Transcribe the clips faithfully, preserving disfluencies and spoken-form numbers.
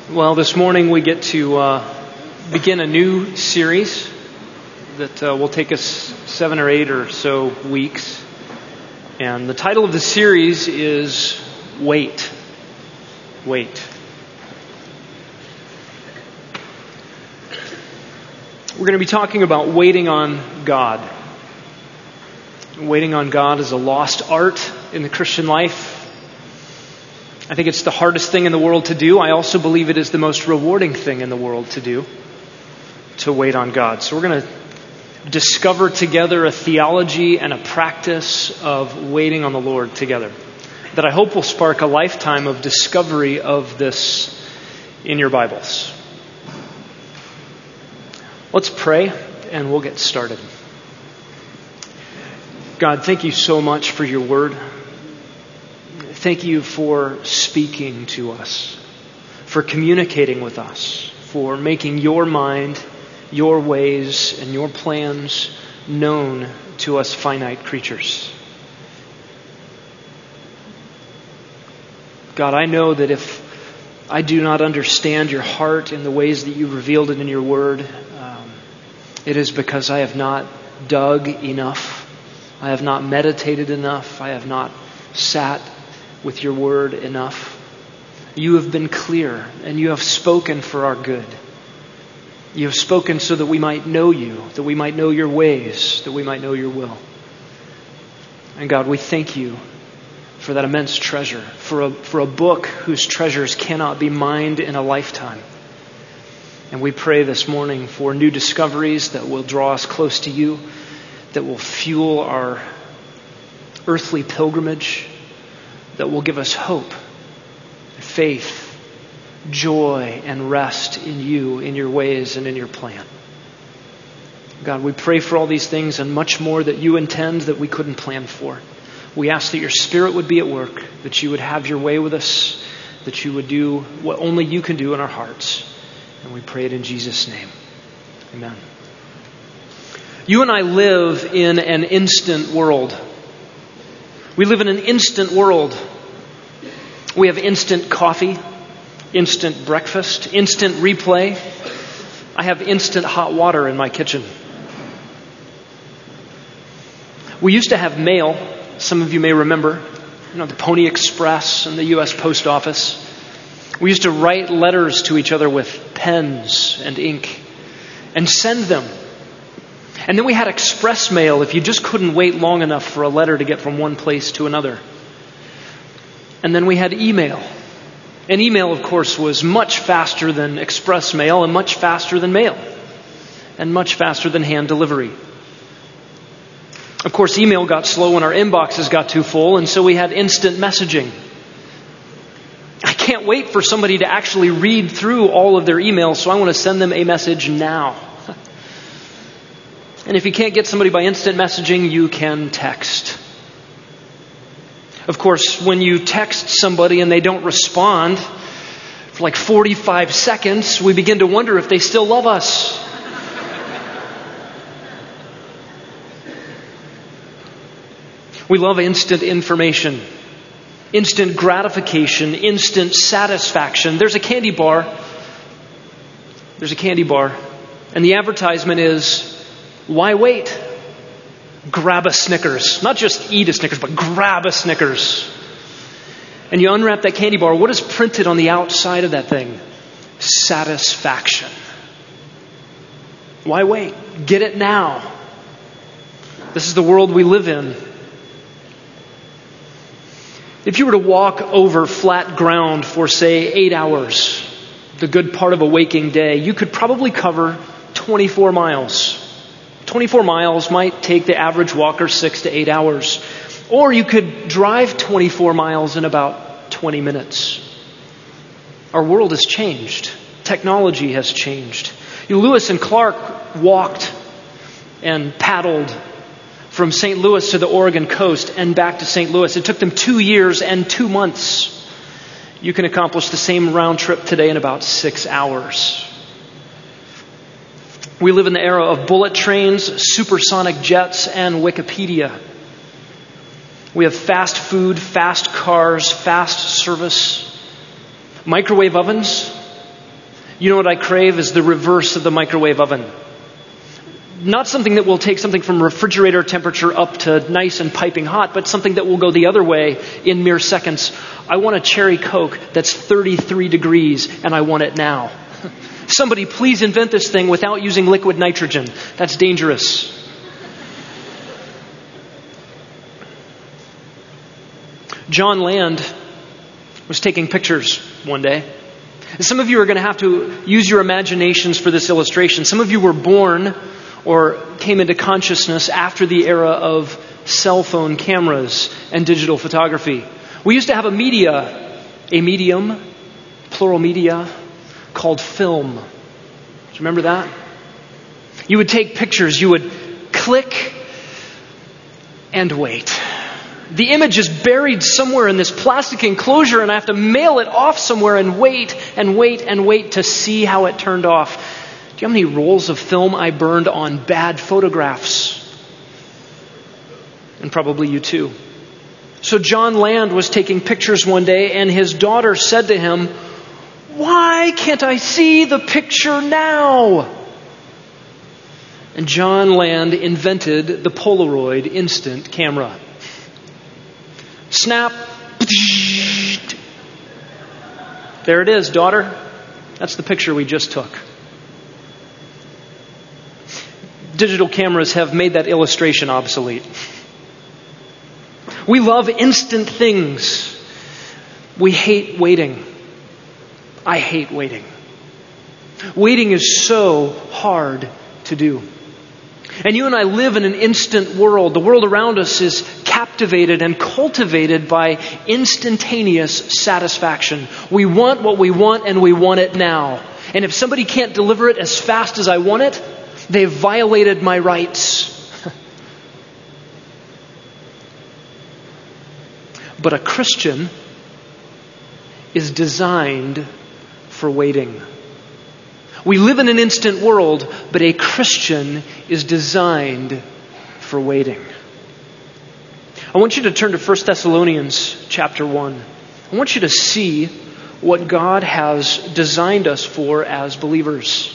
Well, this morning we get to uh, begin a new series that uh, will take us seven or eight or so weeks. And the title of the series is Wait. Wait. We're going to be talking about waiting on God. Waiting on God is a lost art in the Christian life. I think it's the hardest thing in the world to do. I also believe it is the most rewarding thing in the world to do, to wait on God. So we're going to discover together a theology and a practice of waiting on the Lord together that I hope will spark a lifetime of discovery of this in your Bibles. Let's pray and we'll get started. God, thank you so much for your word. Thank you for speaking to us, for communicating with us, for making your mind, your ways, and your plans known to us finite creatures. God, I know that if I do not understand your heart in the ways that you revealed it in your word, um, it is because I have not dug enough. I have not meditated enough. I have not sat with your word enough. You have been clear and you have spoken for our good. You have spoken so that we might know you, that we might know your ways, that we might know your will. And God, we thank you for that immense treasure, for a, for a book whose treasures cannot be mined in a lifetime. And we pray this morning for new discoveries that will draw us close to you, that will fuel our earthly pilgrimage, that will give us hope, faith, joy, and rest in you, in your ways, and in your plan. God, we pray for all these things and much more that you intend that we couldn't plan for. We ask that your Spirit would be at work, that you would have your way with us, that you would do what only you can do in our hearts. And we pray it in Jesus' name. Amen. You and I live in an instant world. We live in an instant world. We have instant coffee, instant breakfast, instant replay. I have instant hot water in my kitchen. We used to have mail. Some of you may remember, you know, the Pony Express and the U S Post Office. We used to write letters to each other with pens and ink and send them. And then we had express mail if you just couldn't wait long enough for a letter to get from one place to another. And then we had email. And email, of course, was much faster than express mail and much faster than mail and much faster than hand delivery. Of course, email got slow when our inboxes got too full, and so we had instant messaging. I can't wait for somebody to actually read through all of their emails, so I want to send them a message now. And if you can't get somebody by instant messaging, you can text. Of course, when you text somebody and they don't respond for like forty-five seconds, we begin to wonder if they still love us. We love instant information, instant gratification, instant satisfaction. There's a candy bar. There's a candy bar. And the advertisement is, why wait? Grab a Snickers. Not just eat a Snickers, but grab a Snickers. And you unwrap that candy bar. What is printed on the outside of that thing? Satisfaction. Why wait? Get it now. This is the world we live in. If you were to walk over flat ground for, say, eight hours, the good part of a waking day, you could probably cover twenty-four miles. twenty-four miles might take the average walker six to eight hours. Or you could drive twenty-four miles in about twenty minutes. Our world has changed. Technology has changed. Lewis and Clark walked and paddled from Saint Louis to the Oregon coast and back to Saint Louis. It took them two years and two months. You can accomplish the same round trip today in about six hours. We live in the era of bullet trains, supersonic jets, and Wikipedia. We have fast food, fast cars, fast service, microwave ovens, You know what I crave is the reverse of the microwave oven. Not something that will take something from refrigerator temperature up to nice and piping hot, but something that will go the other way in mere seconds. I want a cherry Coke that's thirty-three degrees, and I want it now. Somebody please invent this thing without using liquid nitrogen. That's dangerous. John Land was taking pictures one day. Some of you are going to have to use your imaginations for this illustration. Some of you were born or came into consciousness after the era of cell phone cameras and digital photography. We used to have a media, a medium, plural media, called film. Do you remember that? You would take pictures, you would click and wait. The image is buried somewhere in this plastic enclosure, and I have to mail it off somewhere and wait and wait and wait to see how it turned off. Do you know how many rolls of film I burned on bad photographs? And probably you too. So John Land was taking pictures one day, and his daughter said to him, "Why can't I see the picture now?" And John Land invented the Polaroid instant camera. Snap. There it is, daughter. That's the picture we just took. Digital cameras have made that illustration obsolete. We love instant things. We hate waiting. I hate waiting. Waiting is so hard to do. And you and I live in an instant world. The world around us is captivated and cultivated by instantaneous satisfaction. We want what we want, and we want it now. And if somebody can't deliver it as fast as I want it, they've violated my rights. But a Christian is designed for waiting. We live in an instant world, but a Christian is designed for waiting. I want you to turn to First Thessalonians chapter one. I want you to see what God has designed us for as believers.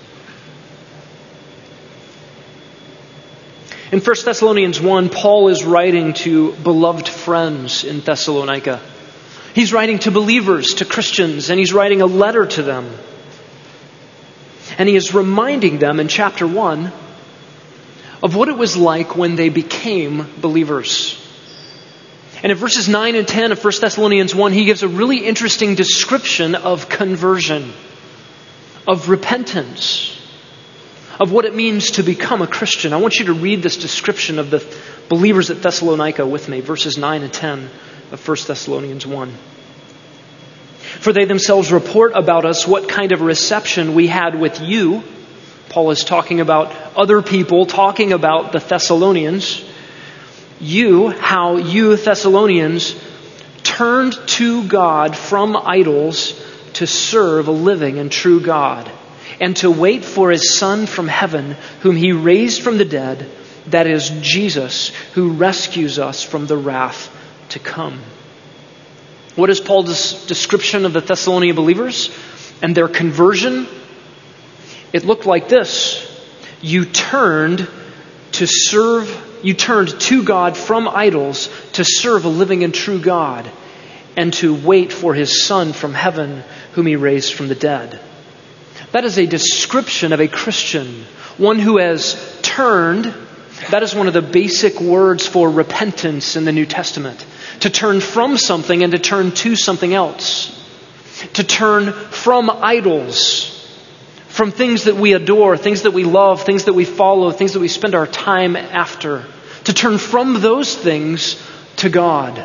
In First Thessalonians one, Paul is writing to beloved friends in Thessalonica. He's writing to believers, to Christians, and he's writing a letter to them. And he is reminding them in chapter one of what it was like when they became believers. And in verses nine and ten of First Thessalonians one, he gives a really interesting description of conversion, of repentance, of what it means to become a Christian. I want you to read this description of the believers at Thessalonica with me, verses nine and ten of First Thessalonians one. For they themselves report about us what kind of reception we had with you. Paul is talking about other people, talking about the Thessalonians. You, how you Thessalonians turned to God from idols to serve a living and true God, and to wait for His Son from heaven, whom He raised from the dead, that is Jesus, who rescues us from the wrath to come. What is Paul's description of the Thessalonian believers and their conversion? It looked like this. You turned to serve, you turned to God from idols to serve a living and true God, and to wait for His Son from heaven, whom He raised from the dead. That is a description of a Christian, one who has turned. That is one of the basic words for repentance in the New Testament. To turn from something and to turn to something else. To turn from idols, from things that we adore, things that we love, things that we follow, things that we spend our time after. To turn from those things to God.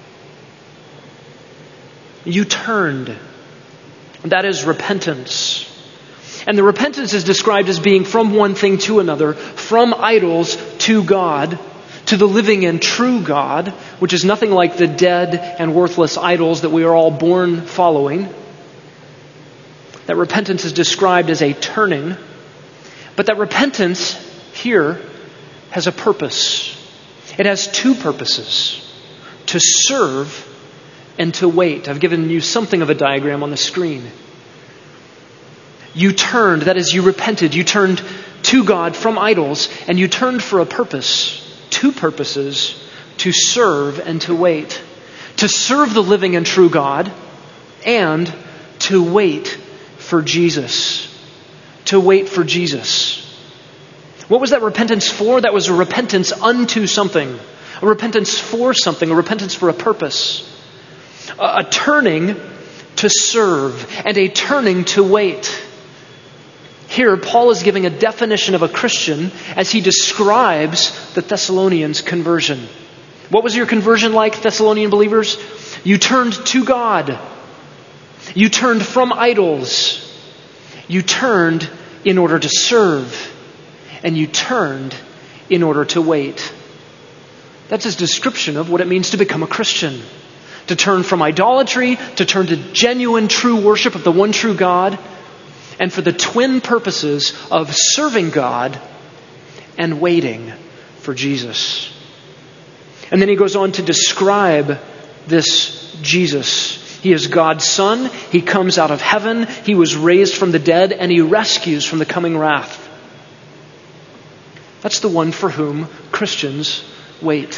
You turned. That is repentance. And the repentance is described as being from one thing to another, from idols to God, to the living and true God, which is nothing like the dead and worthless idols that we are all born following. That repentance is described as a turning, but that repentance here has a purpose. It has two purposes: to serve and to wait. I've given you something of a diagram on the screen. You turned, that is, you repented. You turned to God from idols, and you turned for a purpose, two purposes, to serve and to wait. To serve the living and true God, and to wait for Jesus. To wait for Jesus. What was that repentance for? That was a repentance unto something. A repentance for something. A repentance for a purpose. A, a turning to serve and a turning to wait. Here, Paul is giving a definition of a Christian as he describes the Thessalonians' conversion. What was your conversion like, Thessalonian believers? You turned to God. You turned from idols. You turned in order to serve. And you turned in order to wait. That's his description of what it means to become a Christian. To turn from idolatry, to turn to genuine, true worship of the one true God, and for the twin purposes of serving God and waiting for Jesus. And then he goes on to describe this Jesus. He is God's Son. He comes out of heaven. He was raised from the dead, and he rescues from the coming wrath. That's the one for whom Christians wait.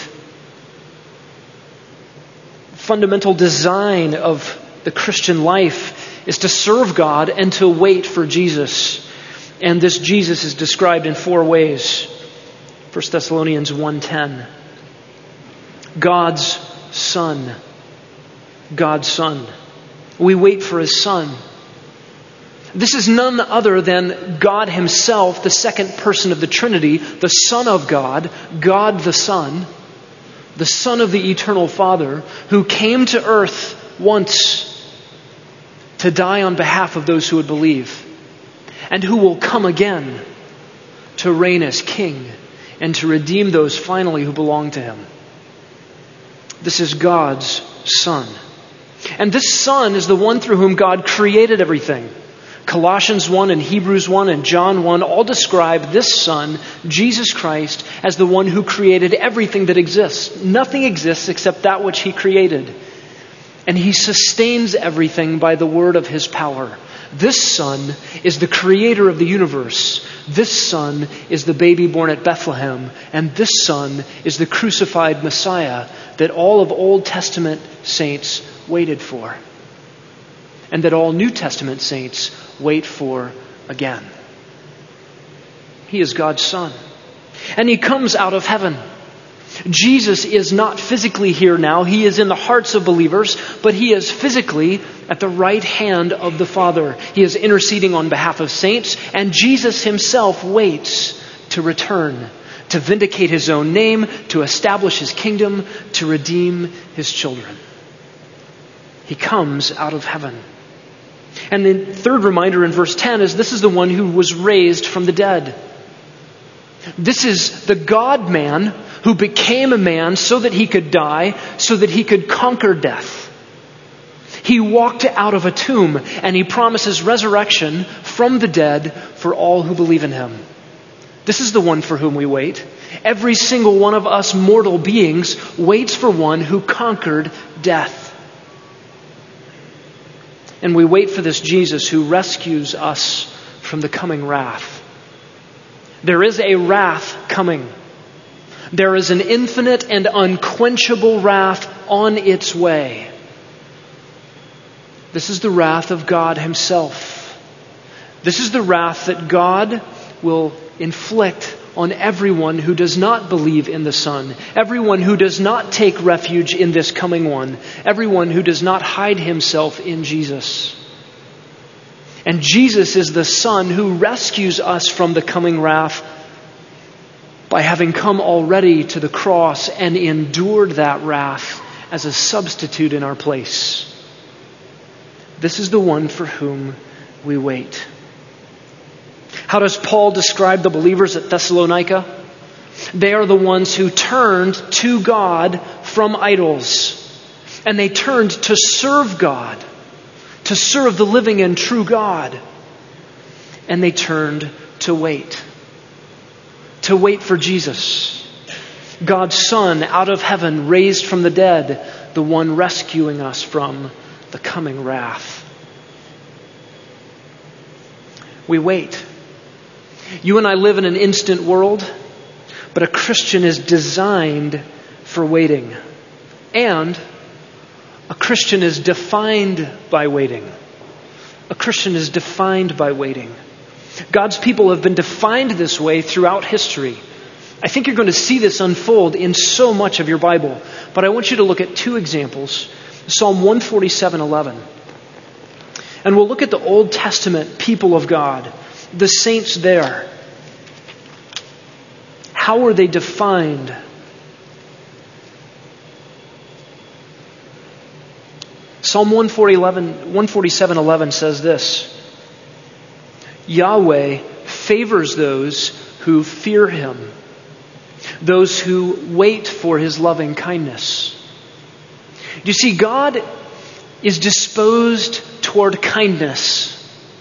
Fundamental design of the Christian life is to serve God and to wait for Jesus. And this Jesus is described in four ways. First Thessalonians one ten. God's Son. God's Son. We wait for His Son. This is none other than God Himself, the second person of the Trinity, the Son of God, God the Son, the Son of the Eternal Father, who came to earth once to die on behalf of those who would believe, and who will come again to reign as King and to redeem those finally who belong to Him. This is God's Son. And this Son is the one through whom God created everything. Colossians one and Hebrews one and John one all describe this Son, Jesus Christ, as the one who created everything that exists. Nothing exists except that which He created. And He sustains everything by the word of His power. This Son is the creator of the universe. This Son is the baby born at Bethlehem. And this Son is the crucified Messiah that all of Old Testament saints waited for. And that all New Testament saints wait for again. He is God's Son. And He comes out of heaven. Jesus is not physically here now. He is in the hearts of believers, but He is physically at the right hand of the Father. He is interceding on behalf of saints, and Jesus Himself waits to return, to vindicate His own name, to establish His kingdom, to redeem His children. He comes out of heaven. And the third reminder in verse ten is this is the one who was raised from the dead. This is the God-man who became a man so that He could die, so that He could conquer death. He walked out of a tomb, and He promises resurrection from the dead for all who believe in Him. This is the one for whom we wait. Every single one of us mortal beings waits for one who conquered death. And we wait for this Jesus who rescues us from the coming wrath. There is a wrath coming. There is an infinite and unquenchable wrath on its way. This is the wrath of God Himself. This is the wrath that God will inflict on everyone who does not believe in the Son, everyone who does not take refuge in this coming one, everyone who does not hide himself in Jesus. And Jesus is the Son who rescues us from the coming wrath by having come already to the cross and endured that wrath as a substitute in our place. This is the one for whom we wait. How does Paul describe the believers at Thessalonica? They are the ones who turned to God from idols. And they turned to serve God, to serve the living and true God. And they turned to wait. To wait for Jesus, God's Son out of heaven, raised from the dead, the one rescuing us from the coming wrath. we wait. You and I live in an instant world, but a Christian is designed for waiting. And a Christian is defined by waiting. A Christian is defined by waiting. God's people have been defined this way throughout history. I think you're going to see this unfold in so much of your Bible. But I want you to look at two examples. Psalm one forty-seven eleven. And we'll look at the Old Testament people of God, the saints there. How were they defined? Psalm one forty-seven eleven says this: Yahweh favors those who fear Him, those who wait for His loving kindness. Do you see, God is disposed toward kindness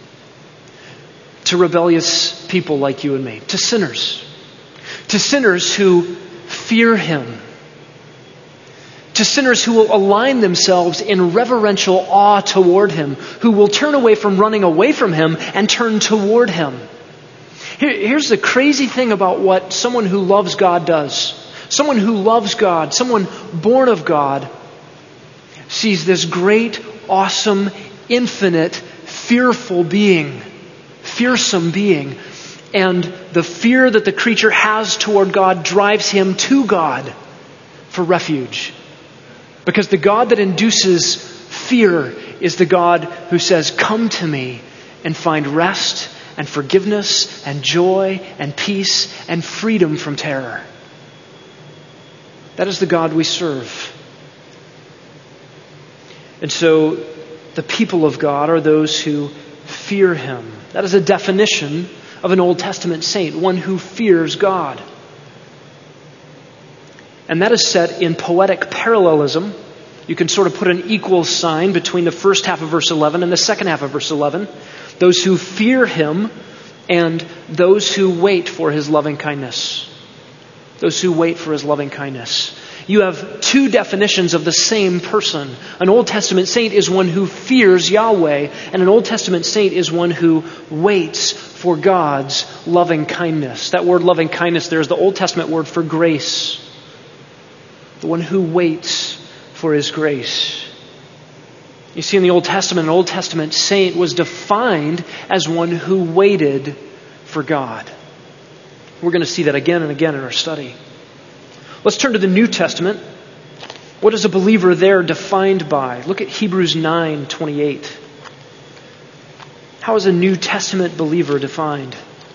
to rebellious people like you and me, to sinners, to sinners who fear Him, to sinners who will align themselves in reverential awe toward Him, who will turn away from running away from Him and turn toward Him. Here, here's the crazy thing about what someone who loves God does. Someone who loves God, someone born of God, sees this great, awesome, infinite, fearful being, fearsome being, and the fear that the creature has toward God drives him to God for refuge. Because the God that induces fear is the God who says, "Come to me and find rest and forgiveness and joy and peace and freedom from terror." That is the God we serve. And so the people of God are those who fear Him. That is a definition of an Old Testament saint, one who fears God. And that is set in poetic parallelism. You can sort of put an equal sign between the first half of verse eleven and the second half of verse eleven. Those who fear Him and those who wait for His loving kindness. Those who wait for His loving kindness. You have two definitions of the same person. An Old Testament saint is one who fears Yahweh, and an Old Testament saint is one who waits for God's loving kindness. That word loving kindness there is the Old Testament word for grace. The one who waits for His grace. You see, in the Old Testament, an Old Testament saint was defined as one who waited for God. We're going to see that again and again in our study. Let's turn to the New Testament. What is a believer there defined by? Look at Hebrews nine twenty-eight. How is a New Testament believer defined?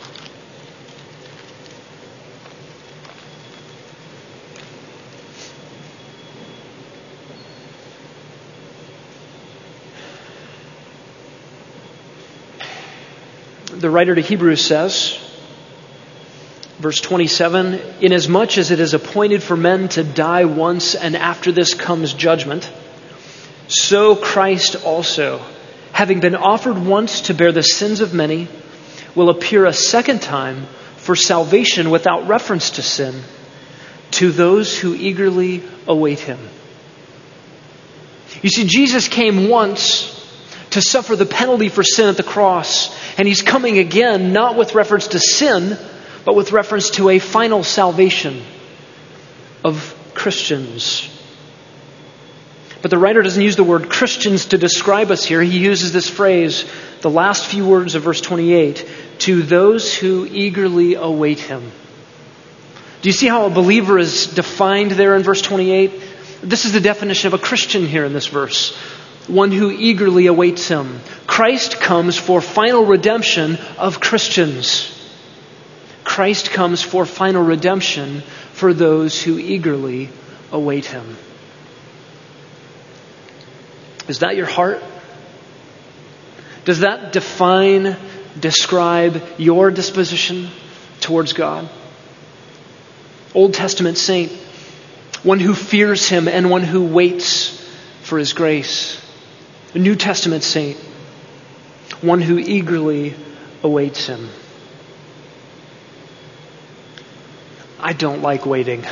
The writer to Hebrews says, verse twenty-seven, "Inasmuch as it is appointed for men to die once, and after this comes judgment, so Christ also, having been offered once to bear the sins of many, will appear a second time for salvation without reference to sin, to those who eagerly await Him." You see, Jesus came once to suffer the penalty for sin at the cross, and He's coming again, not with reference to sin, but with reference to a final salvation of Christians. But the writer doesn't use the word Christians to describe us here. He uses this phrase, the last few words of verse twenty-eight, "to those who eagerly await Him." Do you see how a believer is defined there in verse twenty-eight? This is the definition of a Christian here in this verse. One who eagerly awaits Him. Christ comes for final redemption of Christians. Christ comes for final redemption for those who eagerly await Him. Is that your heart? Does that define, describe your disposition towards God? Old Testament saint, one who fears Him and one who waits for His grace. A New Testament saint, one who eagerly awaits Him. I don't like waiting.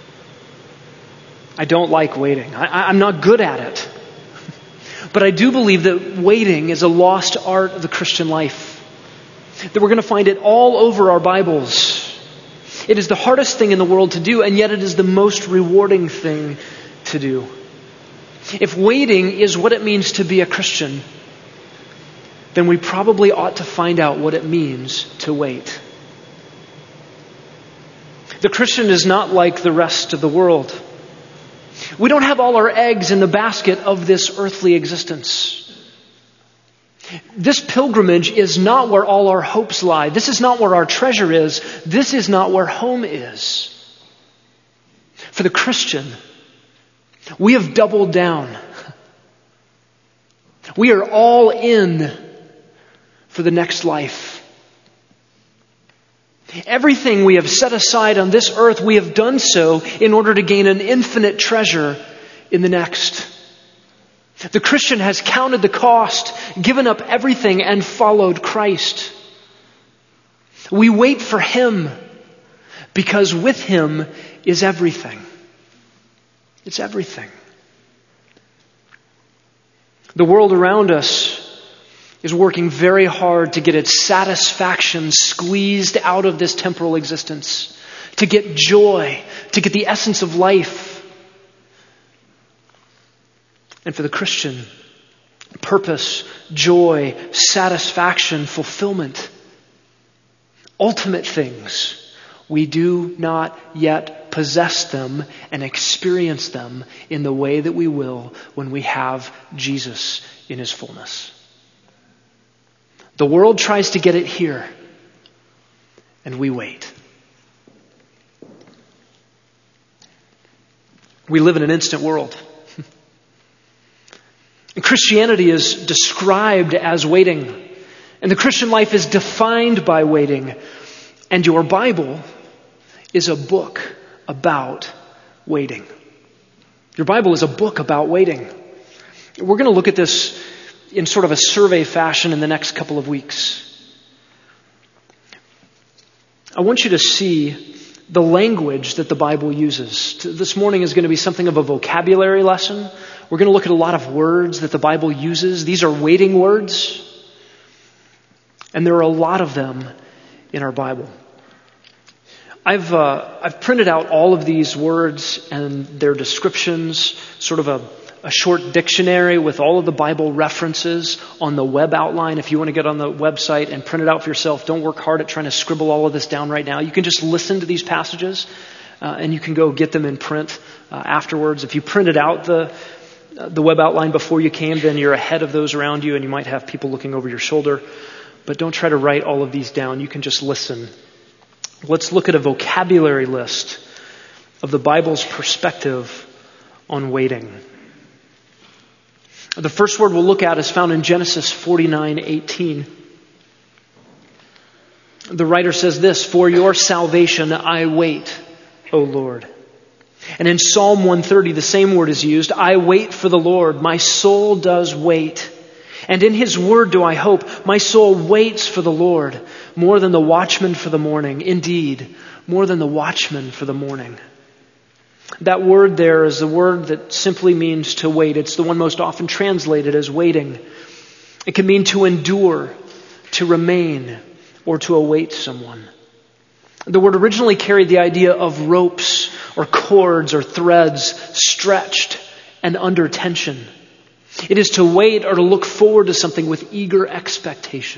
I don't like waiting. I, I'm not good at it. But I do believe that waiting is a lost art of the Christian life. that we're going to find it all over our Bibles. It is the hardest thing in the world to do, and yet it is the most rewarding thing to do. If waiting is what it means to be a Christian, then we probably ought to find out what it means to wait. The Christian is not like the rest of the world. We don't have all our eggs in the basket of this earthly existence. This pilgrimage is not where all our hopes lie. This is not where our treasure is. This is not where home is. For the Christian, we have doubled down. We are all in for the next life. Everything we have set aside on this earth, we have done so in order to gain an infinite treasure in the next. The Christian has counted the cost, given up everything, and followed Christ. We wait for Him because with Him is everything. It's everything. The world around us is working very hard to get its satisfaction squeezed out of this temporal existence, to get joy, to get the essence of life. And for the Christian, purpose, joy, satisfaction, fulfillment, ultimate things, we do not yet possess them and experience them in the way that we will when we have Jesus in His fullness. The world tries to get it here, and we wait. We live in an instant world. And Christianity is described as waiting. And the Christian life is defined by waiting. And your Bible is a book about waiting. Your Bible is a book about waiting. We're going to look at this in sort of a survey fashion in the next couple of weeks. I want you to see the language that the Bible uses. This morning is going to be something of a vocabulary lesson. We're going to look at a lot of words that the Bible uses. These are waiting words. And there are a lot of them in our Bible. I've uh, I've printed out all of these words and their descriptions, sort of a, a short dictionary with all of the Bible references on the web outline. If you want to get on the website and print it out for yourself, don't work hard at trying to scribble all of this down right now. You can just listen to these passages uh, and you can go get them in print uh, afterwards. If you printed out the the web outline before you came, then you're ahead of those around you and you might have people looking over your shoulder. But don't try to write all of these down. You can just listen. Let's look at a vocabulary list of the Bible's perspective on waiting. The first word we'll look at is found in Genesis forty-nine eighteen. The writer says this, "For your salvation I wait, O Lord." And in Psalm one thirty, the same word is used. "I wait for the Lord. My soul does wait. And in His word do I hope. My soul waits for the Lord more than the watchman for the morning. Indeed, more than the watchman for the morning." That word there is a word that simply means to wait. It's the one most often translated as waiting. It can mean to endure, to remain, or to await someone. The word originally carried the idea of ropes or cords or threads stretched and under tension. It is to wait or to look forward to something with eager expectation.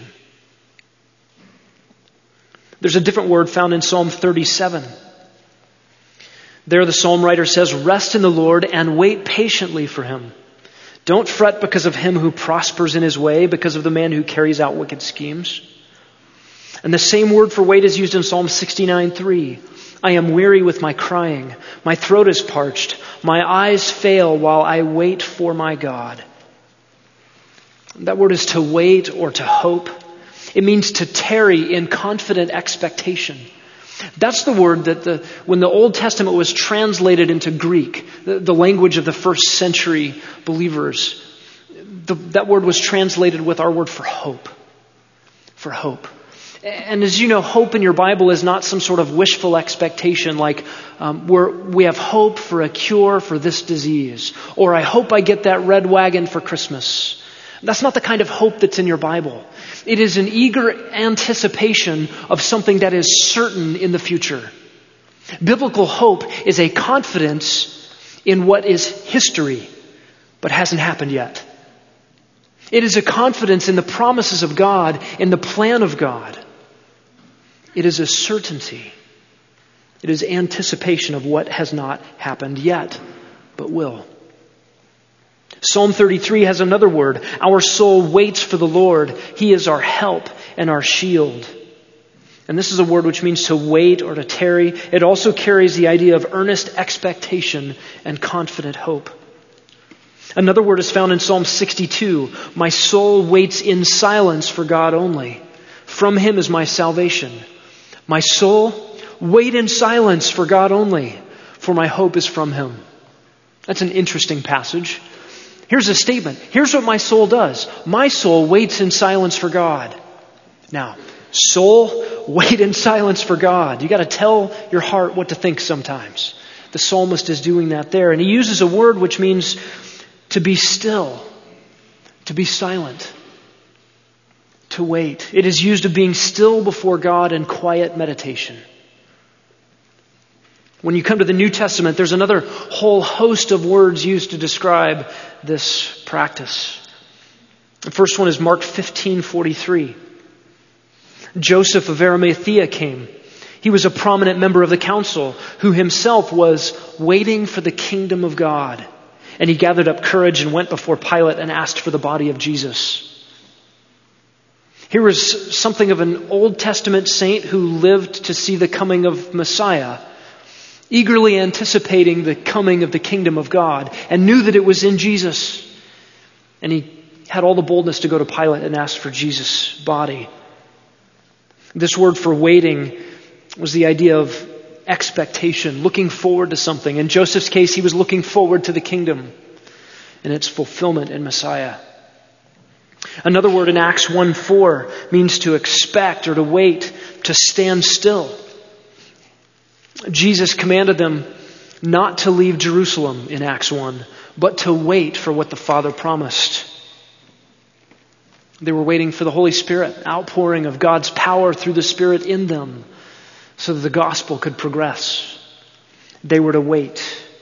There's a different word found in Psalm thirty-seven. There the psalm writer says, "Rest in the Lord and wait patiently for Him. Don't fret because of him who prospers in his way, because of the man who carries out wicked schemes." And the same word for wait is used in Psalm sixty-nine three. "I am weary with my crying. My throat is parched. My eyes fail while I wait for my God." That word is to wait or to hope. It means to tarry in confident expectation. That's the word that the when the Old Testament was translated into Greek, the, the language of the first century believers, the, that word was translated with our word for hope. For hope. And as you know, hope in your Bible is not some sort of wishful expectation like um, we're, we have hope for a cure for this disease, or I hope I get that red wagon for Christmas. That's not the kind of hope that's in your Bible. It is an eager anticipation of something that is certain in the future. Biblical hope is a confidence in what is history, but hasn't happened yet. It is a confidence in the promises of God, in the plan of God. It is a certainty. It is anticipation of what has not happened yet, but will. Psalm thirty-three has another word. Our soul waits for the Lord. He is our help and our shield. And this is a word which means to wait or to tarry. It also carries the idea of earnest expectation and confident hope. Another word is found in Psalm sixty-two. My soul waits in silence for God only. From Him is my salvation. My soul, wait in silence for God only, for my hope is from Him. That's an interesting passage. Here's a statement. Here's what my soul does. My soul waits in silence for God. Now, soul, wait in silence for God. You got to tell your heart what to think sometimes. The psalmist is doing that there. And he uses a word which means to be still, to be silent, to wait. It is used of being still before God in quiet meditation. When you come to the New Testament, there's another whole host of words used to describe this practice. The first one is Mark fifteen forty-three. Joseph of Arimathea came. He was a prominent member of the council who himself was waiting for the kingdom of God. And he gathered up courage and went before Pilate and asked for the body of Jesus. Here was something of an Old Testament saint who lived to see the coming of Messiah, eagerly anticipating the coming of the kingdom of God, and knew that it was in Jesus. And he had all the boldness to go to Pilate and ask for Jesus' body. This word for waiting was the idea of expectation, looking forward to something. In Joseph's case, he was looking forward to the kingdom and its fulfillment in Messiah. Another word in Acts one four means to expect or to wait, to stand still. Jesus commanded them not to leave Jerusalem in Acts one, but to wait for what the Father promised. They were waiting for the Holy Spirit, outpouring of God's power through the Spirit in them so that the gospel could progress. They were to wait.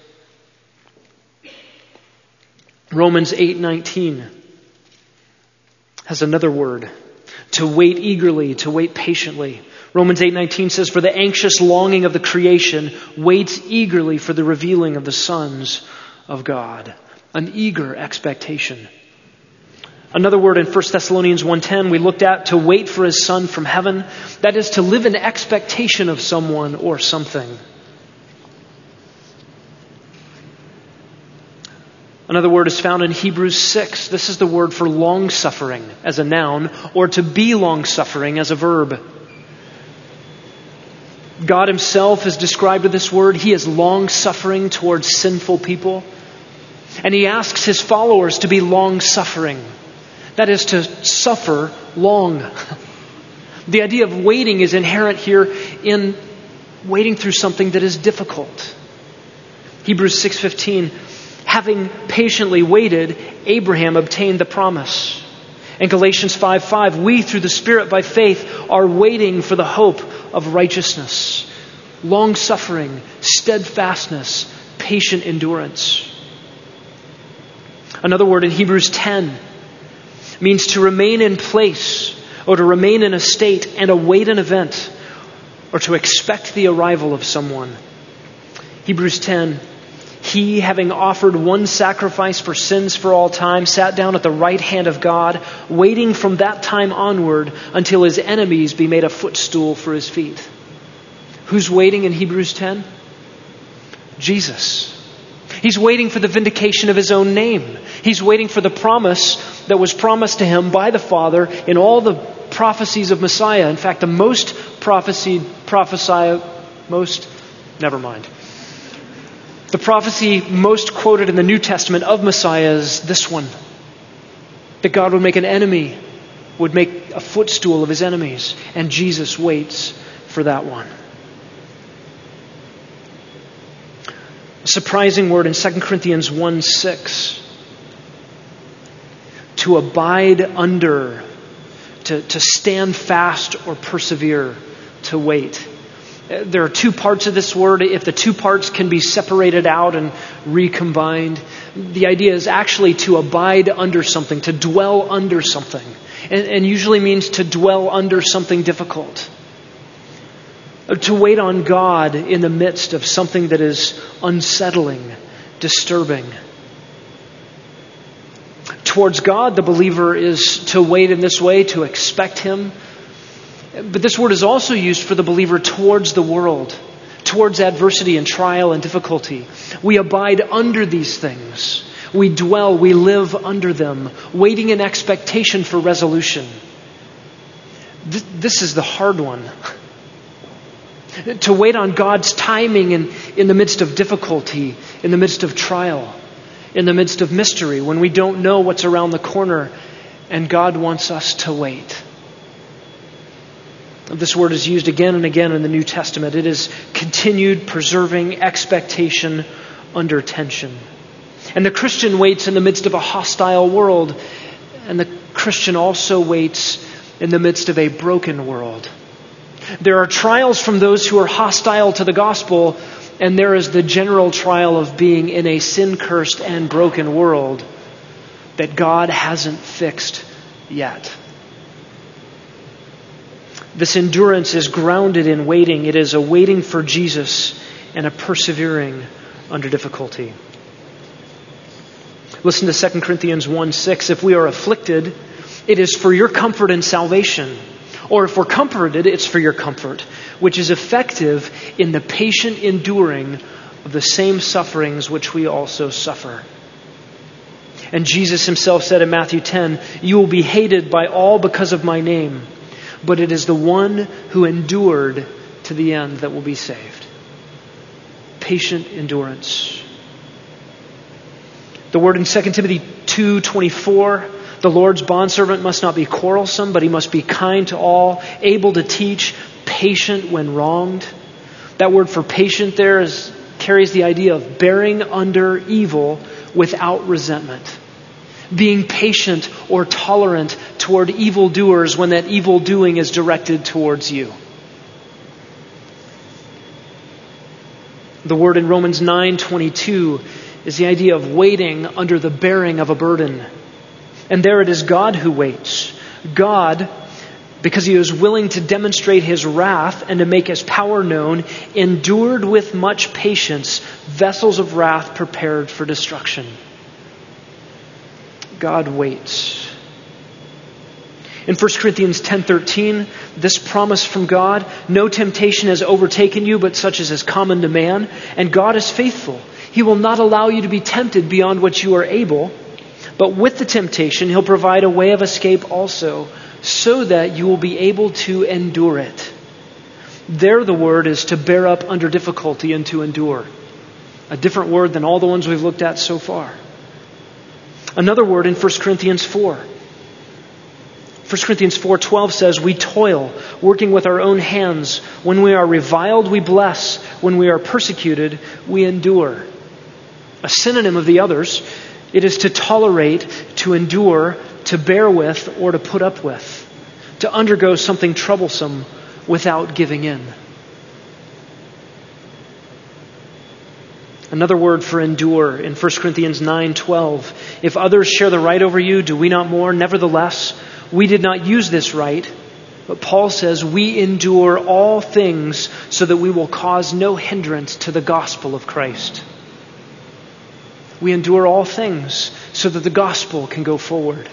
Romans eight nineteen has another word. To wait eagerly, to wait patiently. Romans eight nineteen says, for the anxious longing of the creation waits eagerly for the revealing of the sons of God. An eager expectation. Another word in First Thessalonians one ten we looked at, to wait for His Son from heaven. That is to live in expectation of someone or something. Another word is found in Hebrews six. This is the word for long-suffering as a noun, or to be long-suffering as a verb. God Himself is described with this word. He is long-suffering towards sinful people. And He asks His followers to be long-suffering. That is to suffer long. The idea of waiting is inherent here in waiting through something that is difficult. Hebrews six fifteen, having patiently waited, Abraham obtained the promise. In Galatians five five, we through the Spirit by faith are waiting for the hope of righteousness. Long-suffering, steadfastness, patient endurance. Another word in Hebrews ten means to remain in place or to remain in a state and await an event or to expect the arrival of someone. Hebrews ten, He, having offered one sacrifice for sins for all time, sat down at the right hand of God, waiting from that time onward until His enemies be made a footstool for His feet. Who's waiting in Hebrews ten? Jesus. He's waiting for the vindication of His own name. He's waiting for the promise that was promised to Him by the Father in all the prophecies of Messiah. In fact, the most prophesied, prophesy, most, never mind. The prophecy most quoted in the New Testament of Messiah is this one. That God would make an enemy, would make a footstool of His enemies. And Jesus waits for that one. A surprising word in Second Corinthians one six. to abide under, to, to stand fast or persevere, to wait. There are two parts of this word. If the two parts can be separated out and recombined, the idea is actually to abide under something, to dwell under something, and, and usually means to dwell under something difficult. To wait on God in the midst of something that is unsettling, disturbing. Towards God, the believer is to wait in this way, to expect Him. But this word is also used for the believer towards the world, towards adversity and trial and difficulty. We abide under these things. We dwell, we live under them, waiting in expectation for resolution. Th- this is the hard one. To wait on God's timing in, in the midst of difficulty, in the midst of trial, in the midst of mystery, when we don't know what's around the corner, and God wants us to wait. This word is used again and again in the New Testament. It is continued, preserving expectation under tension. And the Christian waits in the midst of a hostile world, and the Christian also waits in the midst of a broken world. There are trials from those who are hostile to the gospel, and there is the general trial of being in a sin-cursed and broken world that God hasn't fixed yet. This endurance is grounded in waiting. It is a waiting for Jesus and a persevering under difficulty. Listen to Second Corinthians one six. If we are afflicted, it is for your comfort and salvation. Or if we're comforted, it's for your comfort, which is effective in the patient enduring of the same sufferings which we also suffer. And Jesus Himself said in Matthew ten, you will be hated by all because of my name, but it is the one who endured to the end that will be saved. Patient endurance. The word in Second Timothy two twenty-four, the Lord's bondservant must not be quarrelsome, but he must be kind to all, able to teach, patient when wronged. That word for patient there is, carries the idea of bearing under evil without resentment. Being patient or tolerant toward evildoers when that evil doing is directed towards you. The word in Romans nine twenty-two is the idea of waiting under the bearing of a burden. And there it is God who waits. God, because He is willing to demonstrate His wrath and to make His power known, endured with much patience vessels of wrath prepared for destruction. God waits. In First Corinthians ten thirteen, this promise from God, no temptation has overtaken you but such as is common to man, and God is faithful. He will not allow you to be tempted beyond what you are able, but with the temptation He'll provide a way of escape also, so that you will be able to endure it. There the word is to bear up under difficulty and to endure. A different word than all the ones we've looked at so far. Another word in First Corinthians four. First Corinthians four twelve says, we toil, working with our own hands. When we are reviled, we bless. When we are persecuted, we endure. A synonym of the others, it is to tolerate, to endure, to bear with, or to put up with. To undergo something troublesome without giving in. Another word for endure in First Corinthians nine twelve. If others share the right over you, do we not more? Nevertheless, we did not use this right. But Paul says we endure all things so that we will cause no hindrance to the gospel of Christ. We endure all things so that the gospel can go forward.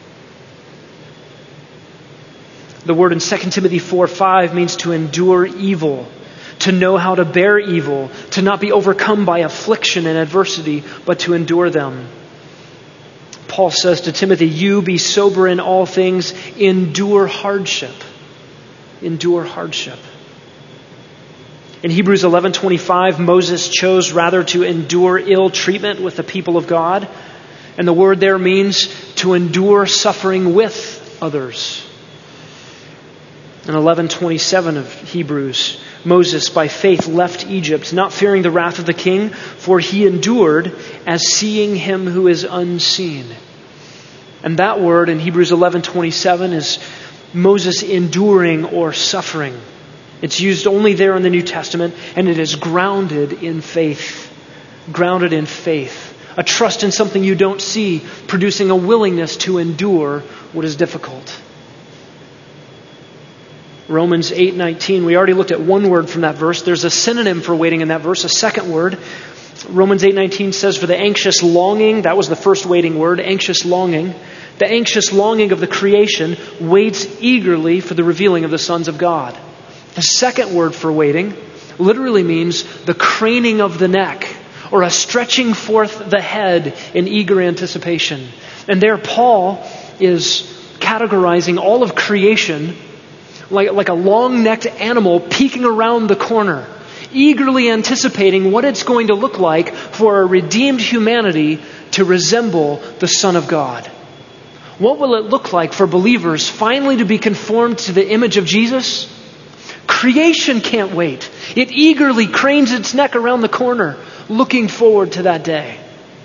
The word in Second Timothy four five means to endure evil, to know how to bear evil, to not be overcome by affliction and adversity, but to endure them. Paul says to Timothy, you be sober in all things, endure hardship. Endure hardship. In Hebrews eleven twenty-five, Moses chose rather to endure ill treatment with the people of God. And the word there means to endure suffering with others. In eleven twenty-seven of Hebrews, Moses by faith left Egypt, not fearing the wrath of the king, for he endured as seeing him who is unseen. And that word in Hebrews eleven twenty-seven is Moses enduring or suffering. It's used only there in the New Testament, and it is grounded in faith. Grounded in faith. A trust in something you don't see, producing a willingness to endure what is difficult. Romans eight nineteen, we already looked at one word from that verse. There's a synonym for waiting in that verse, a second word. Romans eight nineteen says, for the anxious longing, that was the first waiting word, anxious longing. The anxious longing of the creation waits eagerly for the revealing of the sons of God. The second word for waiting literally means the craning of the neck, or a stretching forth the head in eager anticipation. And there Paul is categorizing all of creation like, like a long-necked animal peeking around the corner, eagerly anticipating what it's going to look like for a redeemed humanity to resemble the Son of God. What will it look like for believers finally to be conformed to the image of Jesus? Creation can't wait. It eagerly cranes its neck around the corner, looking forward to that day.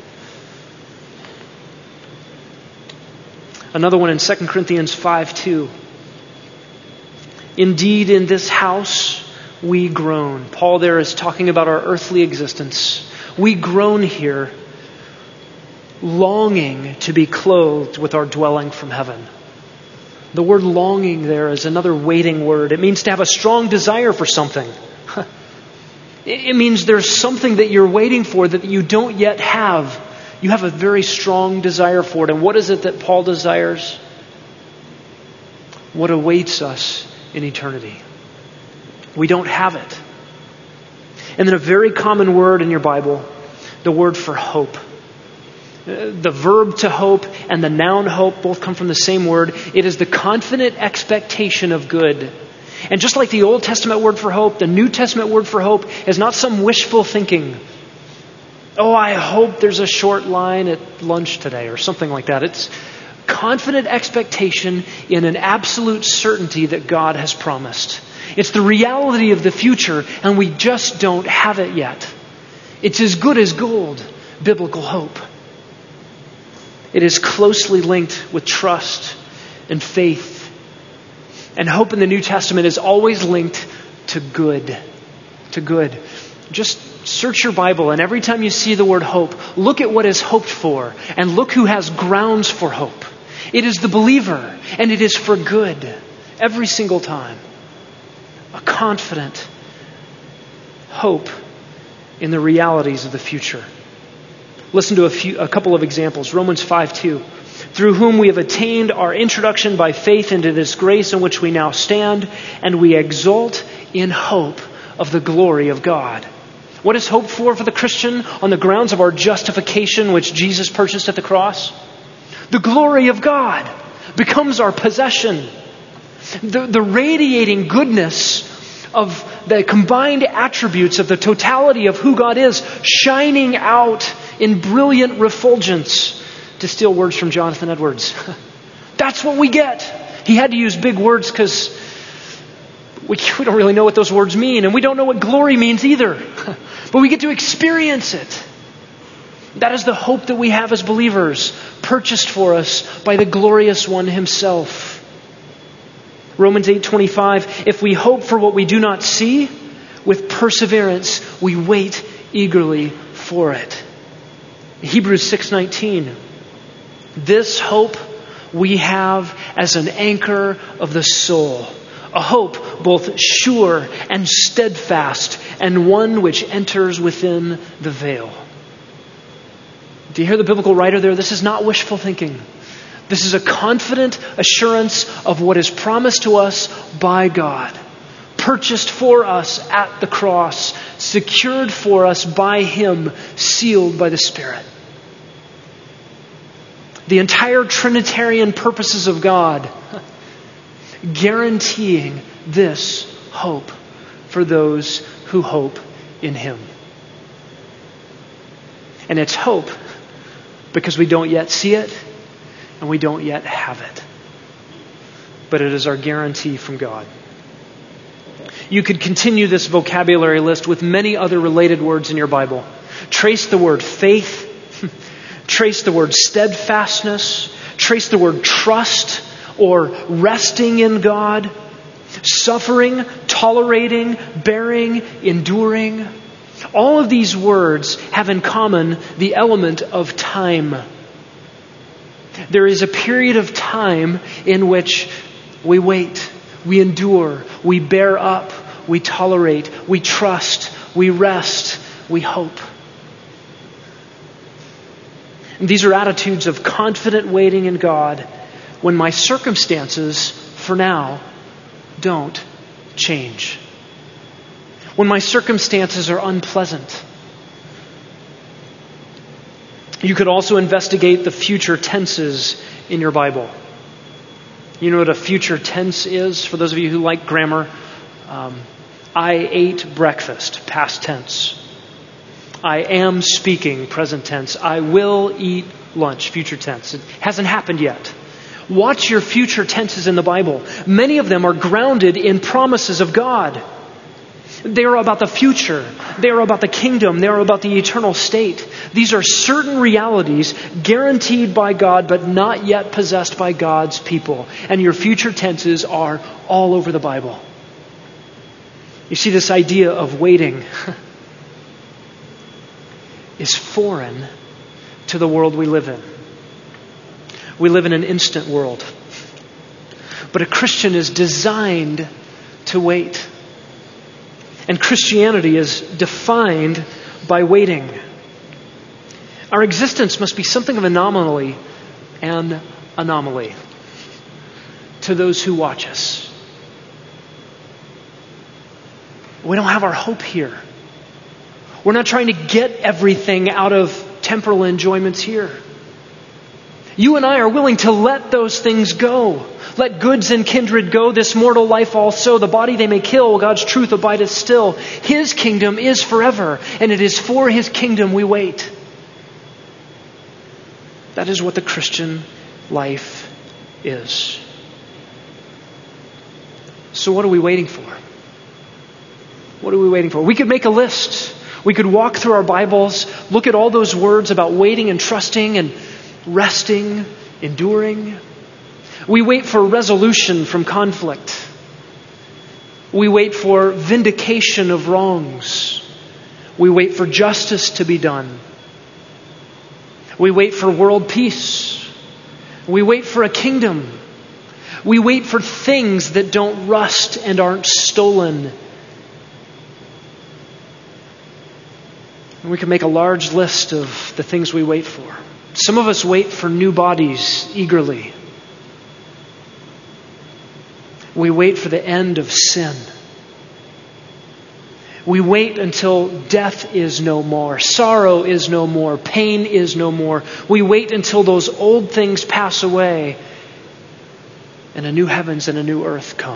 Another one in Second Corinthians five two. Indeed, in this house we groan. Paul there is talking about our earthly existence. We groan here, longing to be clothed with our dwelling from heaven. The word longing there is another waiting word. It means to have a strong desire for something. It means there's something that you're waiting for that you don't yet have. You have a very strong desire for it. And what is it that Paul desires? What awaits us in eternity. We don't have it. And then a very common word in your Bible, the word for hope. The verb to hope and the noun hope both come from the same word. It is the confident expectation of good. And just like the Old Testament word for hope, the New Testament word for hope is not some wishful thinking. Oh, I hope there's a short line at lunch today or something like that. It's confident expectation in an absolute certainty that God has promised. It's the reality of the future, and we just don't have it yet. It's as good as gold, biblical hope. It is closely linked with trust and faith. And hope in the New Testament is always linked to good. To good. Just search your Bible, and every time you see the word hope, look at what is hoped for, and look who has grounds for hope. It is the believer, and it is for good. Every single time. A confident hope in the realities of the future. Listen to a few, a couple of examples. Romans five two. Through whom we have attained our introduction by faith into this grace in which we now stand, and we exult in hope of the glory of God. What is hope for for the Christian on the grounds of our justification which Jesus purchased at the cross? The glory of God becomes our possession. The, the radiating goodness of the combined attributes of the totality of who God is shining out in brilliant refulgence. To steal words from Jonathan Edwards. That's what we get. He had to use big words because we, we don't really know what those words mean, and we don't know what glory means either. But we get to experience it. That is the hope that we have as believers, purchased for us by the glorious one himself. Romans eight twenty-five, if we hope for what we do not see, with perseverance we wait eagerly for it. Hebrews six nineteen, this hope we have as an anchor of the soul, a hope both sure and steadfast, and one which enters within the veil. Do you hear the biblical writer there? This is not wishful thinking. This is a confident assurance of what is promised to us by God, purchased for us at the cross, secured for us by Him, sealed by the Spirit. The entire Trinitarian purposes of God guaranteeing this hope for those who hope in Him. And it's hope because we don't yet see it and we don't yet have it. But it is our guarantee from God. You could continue this vocabulary list with many other related words in your Bible. Trace the word faith. Trace the word steadfastness. trace the word trust or resting in God, suffering, tolerating, bearing, enduring. All of these words have in common the element of time. There is a period of time in which we wait, we endure, we bear up, we tolerate, we trust, we rest, we hope. And these are attitudes of confident waiting in God when my circumstances, for now, don't change. When my circumstances are unpleasant. You could also investigate the future tenses in your Bible. You know what a future tense is? For those of you who like grammar, um, I ate breakfast, past tense. I am speaking, present tense. I will eat lunch, future tense. It hasn't happened yet. Watch your future tenses in the Bible. Many of them are grounded in promises of God. They are about the future. They are about the kingdom. They are about the eternal state. These are certain realities guaranteed by God, but not yet possessed by God's people. And your future tenses are all over the Bible. You see, this idea of waiting is foreign to the world we live in. We live in an instant world. But a Christian is designed to wait. And Christianity is defined by waiting. Our existence must be something of an anomaly and anomaly to those who watch us. We don't have our hope here. We're not trying to get everything out of temporal enjoyments here. You and I are willing to let those things go. Let goods and kindred go, this mortal life also. The body they may kill, God's truth abideth still. His kingdom is forever, and it is for His kingdom we wait. That is what the Christian life is. So what are we waiting for? What are we waiting for? We could make a list. We could walk through our Bibles, look at all those words about waiting and trusting and resting, enduring. We wait for resolution from conflict. We wait for vindication of wrongs. We wait for justice to be done. We wait for world peace. We wait for a kingdom. We wait for things that don't rust and aren't stolen. And we can make a large list of the things we wait for. Some of us wait for new bodies eagerly. We wait for the end of sin. We wait until death is no more, sorrow is no more, pain is no more. We wait until those old things pass away and a new heavens and a new earth come.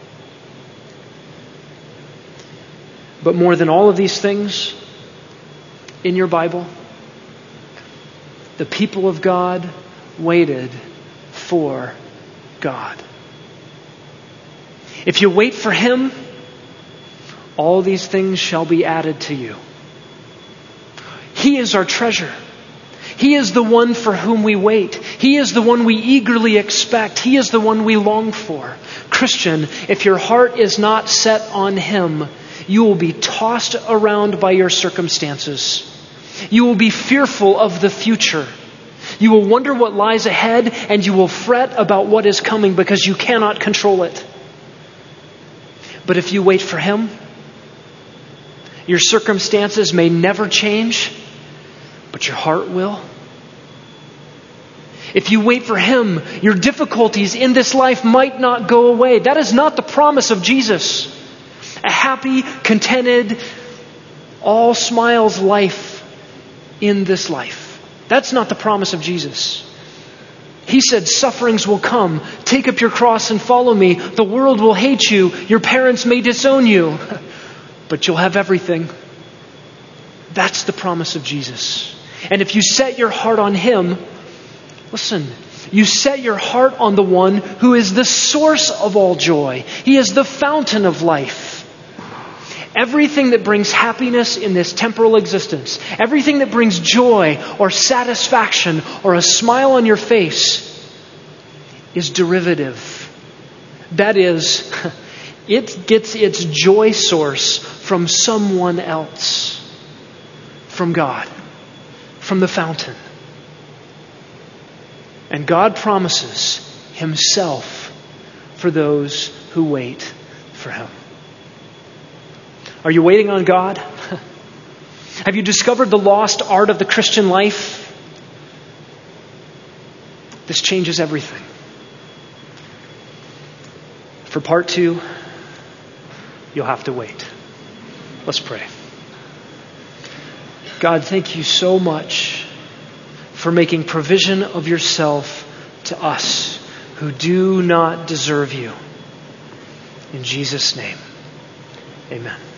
But more than all of these things in your Bible, the people of God waited for God. If you wait for Him, all these things shall be added to you. He is our treasure. He is the one for whom we wait. He is the one we eagerly expect. He is the one we long for. Christian, if your heart is not set on Him, you will be tossed around by your circumstances. You will be fearful of the future. You will wonder what lies ahead, and you will fret about what is coming because you cannot control it. But if you wait for Him, your circumstances may never change, but your heart will. If you wait for Him, your difficulties in this life might not go away. That is not the promise of Jesus. A happy, contented, all smiles life in this life. That's not the promise of Jesus. He said, sufferings will come. Take up your cross and follow me. The world will hate you. Your parents may disown you. But you'll have everything. That's the promise of Jesus. And if you set your heart on Him, listen, you set your heart on the one who is the source of all joy. He is the fountain of life. Everything that brings happiness in this temporal existence, everything that brings joy or satisfaction or a smile on your face is derivative. That is, it gets its joy source from someone else, from God, from the fountain. And God promises Himself for those who wait for Him. Are you waiting on God? Have you discovered the lost art of the Christian life? This changes everything. For part two, you'll have to wait. Let's pray. God, thank you so much for making provision of yourself to us who do not deserve you. In Jesus' name, amen.